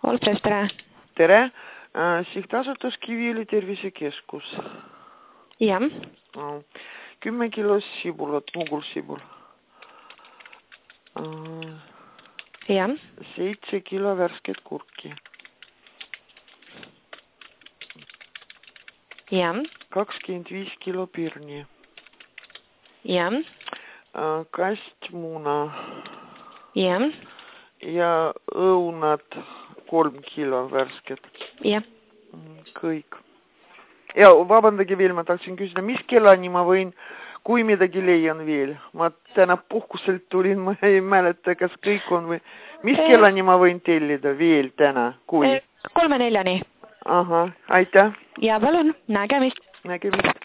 Olpres, tere. Tere. Sihtasutus Kiviõli tervisekeskus. Jah. 10 kilo sibulat, mugulsibul. Jah. 7 kilo värsket kurki. Jah. 25 kilo pirni. Jah. Kast muna. Jah. Ja õunad 3 kilo värsket. Jah. Kõik. Ja vabandage veel, ma tahtsin küsida, mis kellani ma võin, kui midagi leian veel? Ma täna puhkuselt tulin, ma ei mäleta, kas kõik on või... Mis kellani ma võin tellida veel täna, kui? 3-4. Aha, aitäh. Ja palun, nägemist. Nägemist.